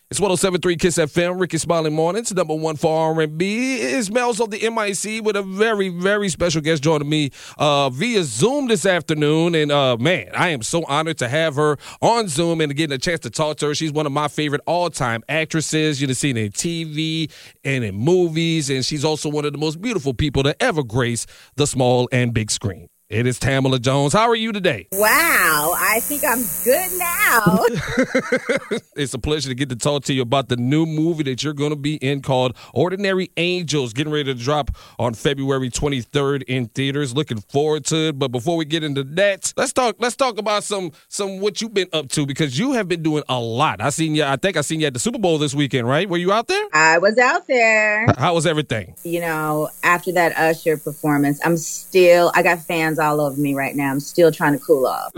It's 107.3 Kiss FM, Ricky Smiley Mornings, number one for R&B. It's Mel's of the MIC with a very, very special guest joining me via Zoom this afternoon. And, man, I am so honored to have her on Zoom and getting a chance to talk to her. She's one of my favorite all-time actresses. You've seen her in TV and in movies, and she's also one of the most beautiful people to ever grace the small and big screen. It is Tamala Jones. How are you today? Wow, I think I'm good now. It's a pleasure to get to talk to you about the new movie that you're going to be in called Ordinary Angels, getting ready to drop on February 23rd in theaters. Looking forward to it. But before we get into that, let's talk about some what you've been up to, because you have been doing a lot. I think I seen you at the Super Bowl this weekend, right? Were you out there? I was out there. How was everything? You know, after that Usher performance, I got fans all over me right now. I'm still trying to cool off.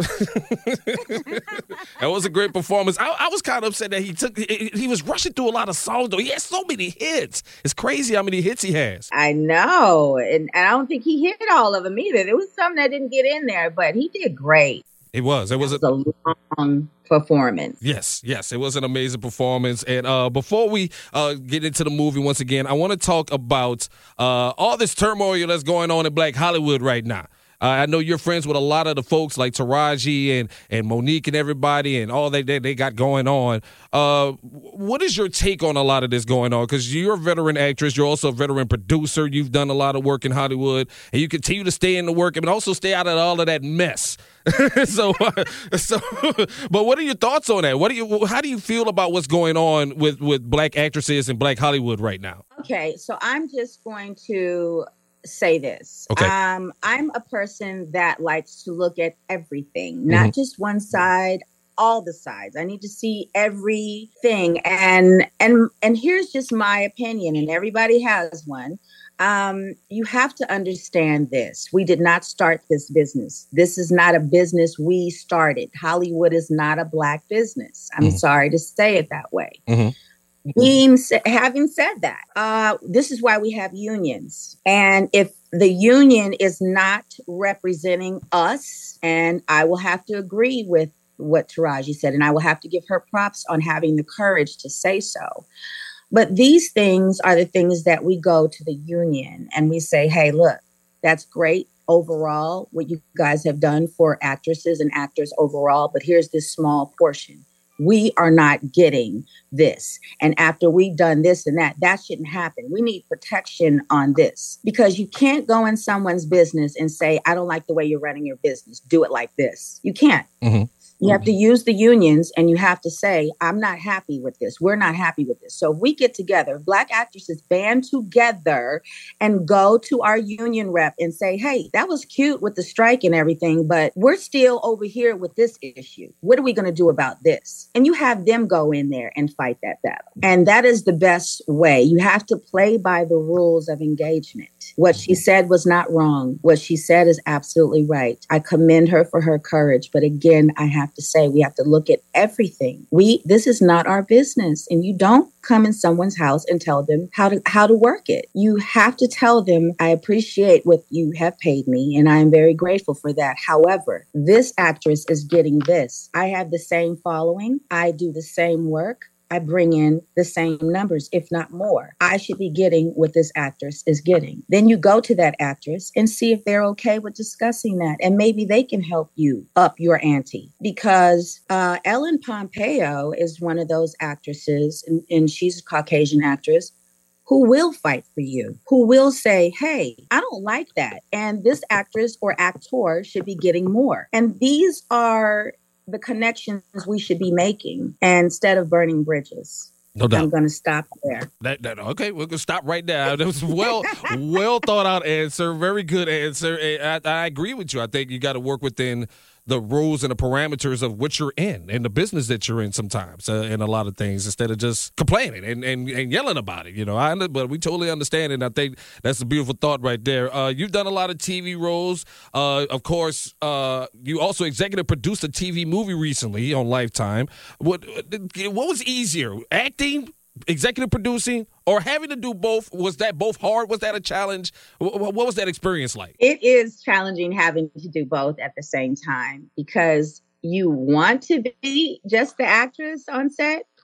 That was a great performance. I was kind of upset that he was rushing through a lot of songs, though. He has so many hits. It's crazy how many hits he has. I know. And I don't think he hit all of them either. There was some that didn't get in there, but he did great. It was a long performance. Yes. It was an amazing performance. And before we get into the movie once again, I want to talk about all this turmoil that's going on in Black Hollywood right now. I know you're friends with a lot of the folks like Taraji and Monique and everybody and all they got going on. What is your take on a lot of this going on? Because you're a veteran actress. You're also a veteran producer. You've done a lot of work in Hollywood, and you continue to stay in the work and also stay out of all of that mess. But what are your thoughts on that? How do you feel about what's going on with Black actresses in Black Hollywood right now? Okay, so I'm just going to say this. Okay. I'm a person that likes to look at everything, not just one side, all the sides. I need to see everything. And here's just my opinion, and everybody has one. You have to understand this. We did not start this business. This is not a business we started. Hollywood is not a Black business. I'm sorry to say it that way. Having said that, this is why we have unions. And if the union is not representing us, and I will have to agree with what Taraji said, and I will have to give her props on having the courage to say so. But these things are the things that we go to the union and we say, hey, look, that's great overall, what you guys have done for actresses and actors overall, but here's this small portion. We are not getting this. And after we've done this and that shouldn't happen. We need protection on this, because you can't go in someone's business and say, I don't like the way you're running your business. Do it like this. You can't. You have to use the unions, and you have to say, I'm not happy with this. We're not happy with this. So if we get together, Black actresses band together and go to our union rep and say, hey, that was cute with the strike and everything, but we're still over here with this issue. What are we going to do about this? And you have them go in there and fight that battle. And that is the best way. You have to play by the rules of engagement. What she said was not wrong. What she said is absolutely right. I commend her for her courage. But again, I have to say, we have to look at everything. This is not our business. And you don't come in someone's house and tell them how to work it. You have to tell them, I appreciate what you have paid me, and I am very grateful for that. However, this actress is getting this. I have the same following. I do the same work. I bring in the same numbers, if not more. I should be getting what this actress is getting. Then you go to that actress and see if they're okay with discussing that. And maybe they can help you up your ante. Because Ellen Pompeo is one of those actresses, and she's a Caucasian actress, who will fight for you, who will say, hey, I don't like that. And this actress or actor should be getting more. And these are the connections we should be making instead of burning bridges. No doubt. I'm going to stop there. Okay, we're going to stop right there. That was well thought out answer. Very good answer. I agree with you. I think you got to work within the rules and the parameters of what you're in and the business that you're in sometimes and a lot of things, instead of just complaining and yelling about it. But we totally understand it. And I think that's a beautiful thought right there. You've done a lot of TV roles. Of course, you also executive produced a TV movie recently on Lifetime. What was easier, acting, executive producing, or having to do both? Was that both hard? Was that a challenge? What was that experience like? It is challenging having to do both at the same time, because you want to be just the actress on set,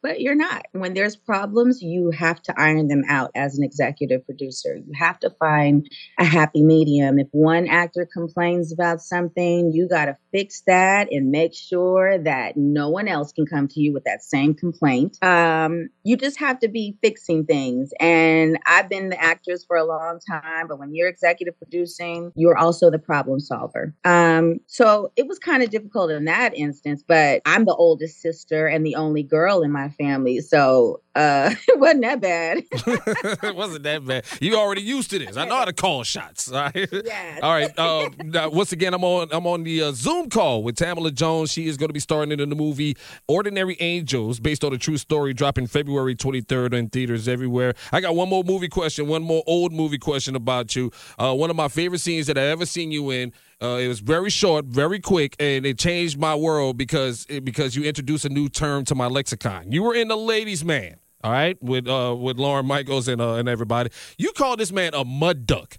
but you're not. When there's problems, you have to iron them out as an executive producer. You have to find a happy medium. If one actor complains about something, you got to fix that and make sure that no one else can come to you with that same complaint. You just have to be fixing things. And I've been the actress for a long time, but when you're executive producing, you're also the problem solver. So it was kind of difficult in that instance, but I'm the oldest sister and the only girl in my family. So it wasn't that bad. It wasn't that bad. You already used to this. I know how to call shots. All right. Yes. All right. Now, once again, I'm on the Zoom call with Tamala Jones. She is going to be starring in the movie Ordinary Angels, based on a true story, dropping February 23rd in theaters everywhere. I got one more old movie question about you. One of my favorite scenes that I ever seen you in. It was very short, very quick, and it changed my world because you introduced a new term to my lexicon. You were in The Ladies' Man, all right, with Lauren Michaels and everybody. You called this man a mud duck.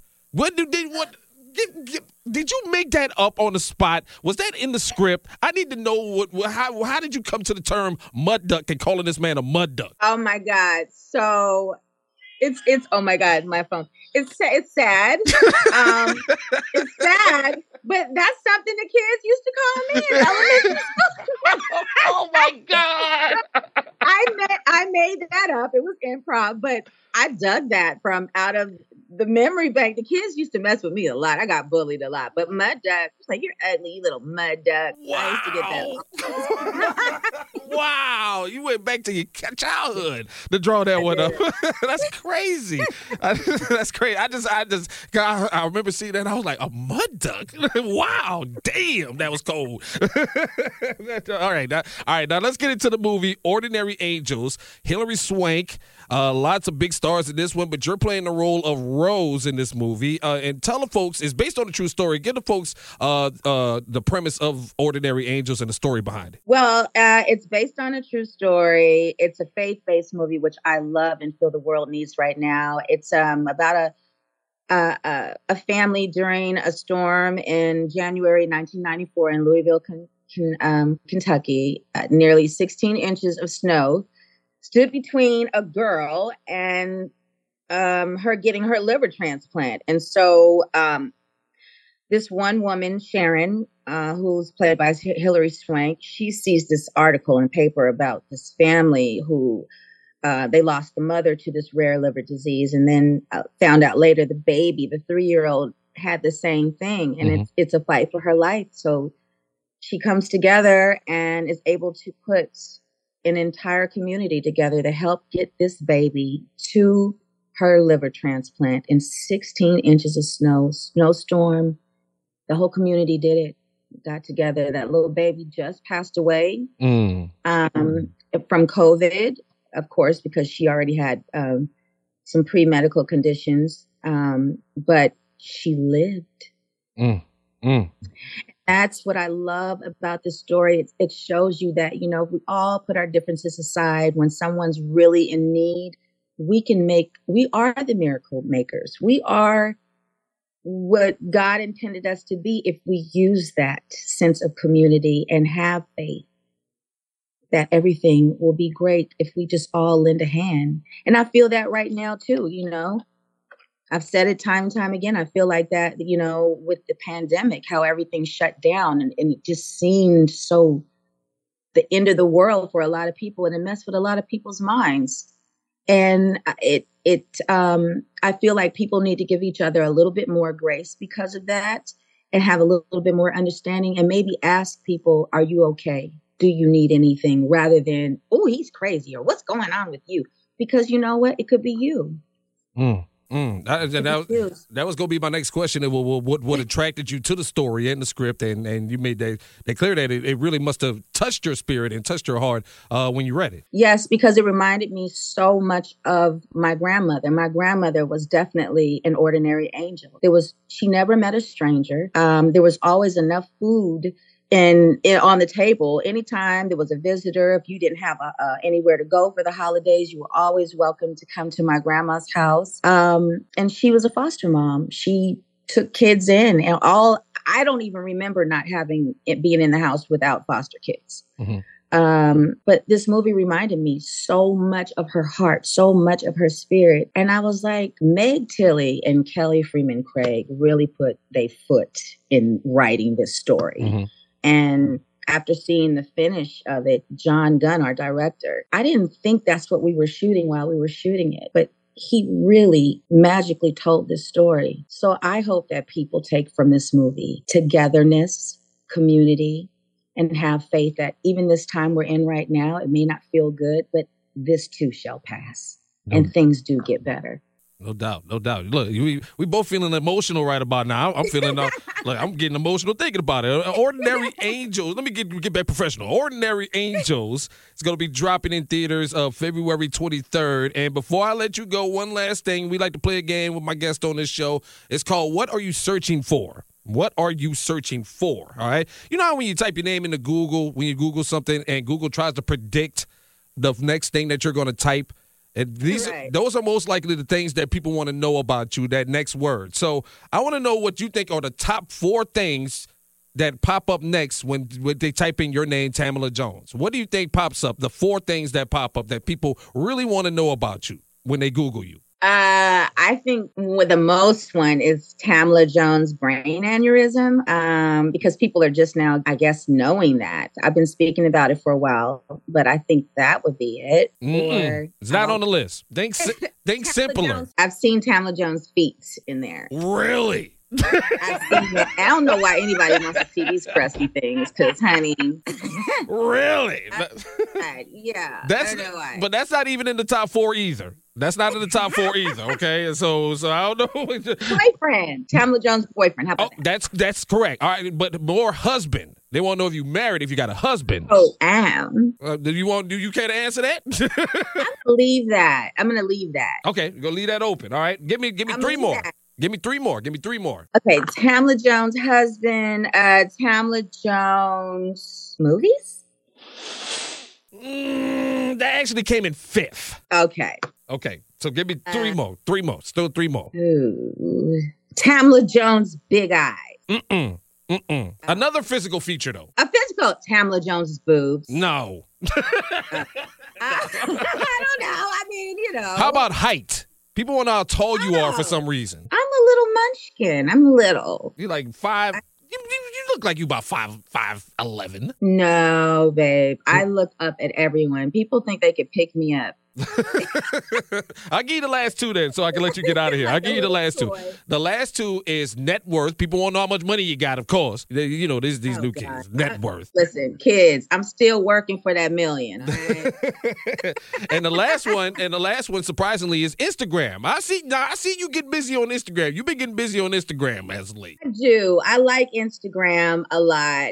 Did you make that up on the spot? Was that in the script? I need to know how did you come to the term mud duck and calling this man a mud duck? Oh my God! So it's oh my God, my phone. It's sad. It's sad, but that's something the kids used to call me in elementary school. Oh my God! I made that up. It was improv, but I dug that from out of the memory bank. The kids used to mess with me a lot. I got bullied a lot. But mud duck, it's like, you're ugly, you little mud duck. Wow. I used to get that. Wow. You went back to your childhood to draw that one up. That's crazy. That's crazy. I remember seeing that and I was like, a mud duck? Wow. Damn, that was cold. All right. Now let's get into the movie Ordinary Angels. Hilary Swank. Lots of big stars in this one, but you're playing the role of Rose in this movie. And tell the folks, it's based on a true story. Give the folks the premise of Ordinary Angels and the story behind it. Well, it's based on a true story. It's a faith-based movie, which I love and feel the world needs right now. It's about a family during a storm in January 1994 in Louisville, Kentucky. Nearly 16 inches of snow stood between a girl and her getting her liver transplant. And so this one woman, Sharon, who's played by Hilary Swank, she sees this article in paper about this family who they lost the mother to this rare liver disease, and then found out later the baby, the 3-year-old, had the same thing. And it's a fight for her life. So she comes together and is able to put an entire community together to help get this baby to her liver transplant in 16 inches of snowstorm. The whole community did it, got together. That little baby just passed away from COVID, of course, because she already had some pre-medical conditions, but she lived. That's what I love about the story. It shows you that, if we all put our differences aside, when someone's really in need, we are the miracle makers. We are what God intended us to be if we use that sense of community and have faith that everything will be great if we just all lend a hand. And I feel that right now too, I've said it time and time again. I feel like that, with the pandemic, how everything shut down and it just seemed so the end of the world for a lot of people, and it messed with a lot of people's minds. And I feel like people need to give each other a little bit more grace because of that, and have a little bit more understanding, and maybe ask people, are you okay? Do you need anything? Rather than, oh, he's crazy, or what's going on with you? Because you know what? It could be you. That was going to be my next question. What attracted you to the story and the script, and you made that clear that it really must have touched your spirit and touched your heart when you read it. Yes, because it reminded me so much of my grandmother. My grandmother was definitely an ordinary angel. She never met a stranger. There was always enough food on the table. Anytime there was a visitor, if you didn't have anywhere to go for the holidays, you were always welcome to come to my grandma's house. And she was a foster mom. She took kids in, and I don't even remember not having it being in the house without foster kids. But this movie reminded me so much of her heart, so much of her spirit. And I was like, Meg Tilly and Kelly Freeman Craig really put their foot in writing this story. Mm-hmm. And after seeing the finish of it, John Gunn, our director, I didn't think that's what we were shooting while we were shooting it. But he really magically told this story. So I hope that people take from this movie togetherness, community, and have faith that even this time we're in right now, it may not feel good, but this too shall pass. And things do get better. No doubt, no doubt. Look, we both feeling emotional right about now. I'm feeling like I'm getting emotional thinking about it. Ordinary Angels. Let me get back professional. Ordinary Angels is going to be dropping in theaters February 23rd. And before I let you go, one last thing. We like to play a game with my guest on this show. It's called What Are You Searching For? What are you searching for? All right. You know how when you type your name into Google, when you Google something and Google tries to predict the next thing that you're going to type? And those are most likely the things that people want to know about you, that next word. So I want to know what you think are the top 4 things that pop up next when they type in your name, Tamala Jones. What do you think pops up, the 4 things that pop up that people really want to know about you when they Google you? I think the most one is Tamala Jones brain aneurysm, because people are just now, I guess, knowing that. I've been speaking about it for a while, but I think that would be it. Or, it's not on the list. Think simpler. Jones, I've seen Tamala Jones' feet in there. Really? I've seen it. I don't know why anybody wants to see these crusty things, because, honey. Really? Yeah. I don't know why. But that's not even in the top 4 either. That's not in the top 4 either, okay? So I don't know. Boyfriend. Tamala Jones' boyfriend. How about that? That's correct. All right, but more husband. They want to know if you married, if you got a husband. Oh, am. Do you care to answer that? I believe that. I'm going to leave that. Okay, go leave that open. All right. Give me 3 more. Give me 3 more. Give me 3 more. Okay, Tamala Jones' husband, Tamala Jones movies? That actually came in 5th. Okay, so give me 3 more. 3 more. Still 3 more. Ooh. Tamala Jones' big eye. Another physical feature, though. A physical, Tamala Jones' boobs. No. I don't know. I mean, How about height? People want to know how tall you are for some reason. I'm a little munchkin. I'm little. You're like 5. You look like you about 5'11". No, babe. I look up at everyone. People think they could pick me up. I'll give you the last 2 then, so I can let you get out of here. I'll give you the last 2. The last 2 is net worth. People want to know how much money you got, of course. These new kids. Net worth. Listen, kids, I'm still working for that million. All right? and the last one, surprisingly, is Instagram. I see you get busy on Instagram. You've been getting busy on Instagram as of late. I do. I like Instagram a lot.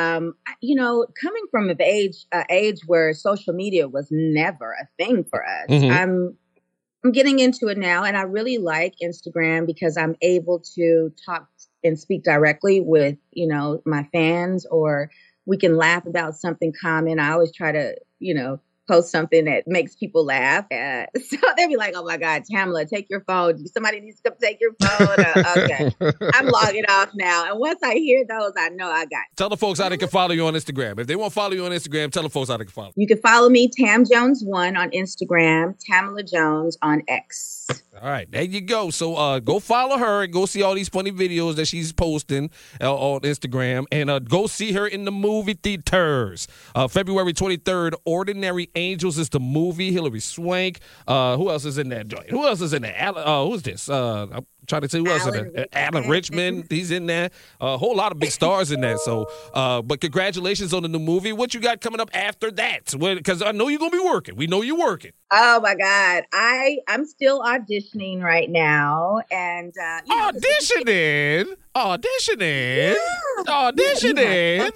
Coming from an age where social media was never a thing for us. Mm-hmm. I'm getting into it now, and I really like Instagram because I'm able to talk and speak directly with, my fans, or we can laugh about something common. I always try to, post something that makes people laugh. So they'll be like, oh my God, Tamala, take your phone. Somebody needs to come take your phone. Okay. I'm logging off now. And once I hear those, I know I got it. Tell the folks how they can follow you on Instagram. If they want to follow you on Instagram, tell the folks how they can follow. You can follow me, Tam Jones 1 on Instagram, Tamala Jones on X. All right, there you go. So go follow her and go see all these funny videos that she's posting on Instagram, and go see her in the movie theaters. February 23rd, Ordinary Angels is the movie. Hilary Swank. Who else is in that joint? Who else is in there? Who's this? I'm trying to say who else in there. Alan Richmond. He's in there. A whole lot of big stars in there. So, but congratulations on the new movie. What you got coming up after that? Because I know you're going to be working. We know you're working. Oh my God. I'm still auditioning right now. And auditioning. Yeah. Auditioning.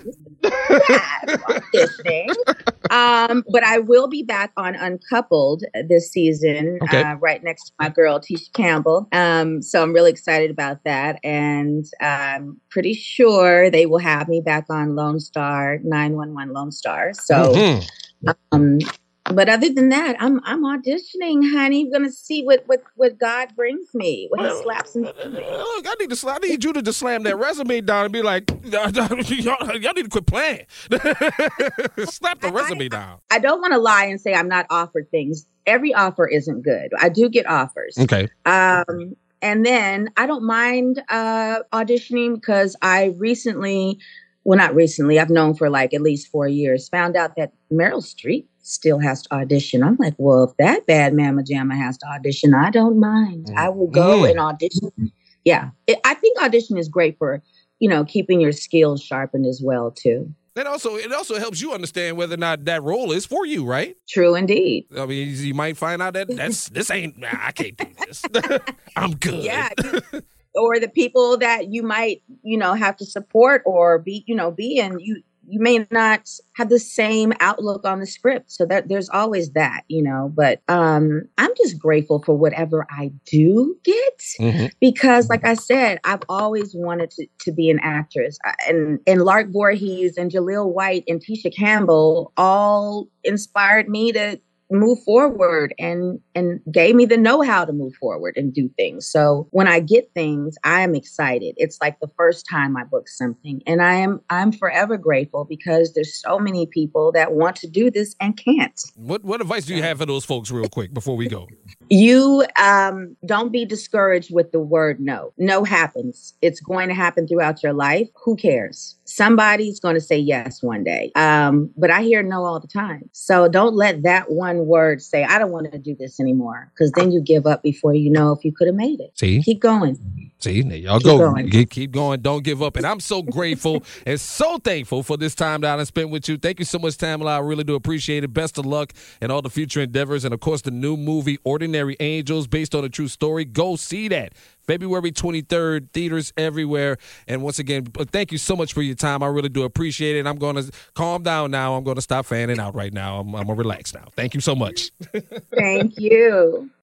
But I will be back on Uncoupled this season, right next to my girl Tisha Campbell. So I'm really excited about that, and I'm pretty sure they will have me back on Lone Star 911 Lone Star. So But other than that, I'm auditioning, honey. I'm gonna see what God brings me, what He slaps into me. Look, I need you to just slam that resume down and be like, y'all need to quit playing. Slap the resume down. I don't want to lie and say I'm not offered things. Every offer isn't good. I do get offers. Okay. And then I don't mind auditioning because I recently, well, not recently, I've known for like at least 4 years, found out that Meryl Streep still has to audition. I'm like, well, if that bad Mama Jamma has to audition, I don't mind. I will go and audition. Yeah. I think audition is great for, keeping your skills sharpened as well, too. And also, it also helps you understand whether or not that role is for you, right? True, indeed. I mean, you might find out that I can't do this. I'm good. Yeah. Or the people that you might, have to support or be in, you may not have the same outlook on the script. So there's always that, but I'm just grateful for whatever I do get because like I said, I've always wanted to be an actress and Lark Voorhees and Jaleel White and Tisha Campbell all inspired me to move forward and gave me the know-how to move forward and do things. So when I get things, I am excited. It's like the first time I book something, and I'm forever grateful because there's so many people that want to do this and can't. What advice do you have for those folks real quick before we go? You don't be discouraged with the word no. No happens. It's going to happen throughout your life. Who cares? Somebody's going to say yes one day. But I hear no all the time. So don't let that one word say, I don't want to do this anymore. Because then you give up before you know if you could have made it. See? Keep going. See, there y'all go. Keep going. Don't give up. And I'm so grateful and so thankful for this time that I spent with you. Thank you so much, Tamala. I really do appreciate it. Best of luck in all the future endeavors. And, of course, the new movie, Ordinary Angels, based on a true story. Go see that. February 23rd, theaters everywhere. And once again, thank you so much for your time. I really do appreciate it. I'm going to calm down now. I'm going to stop fanning out right now. I'm going to relax now. Thank you so much. Thank you.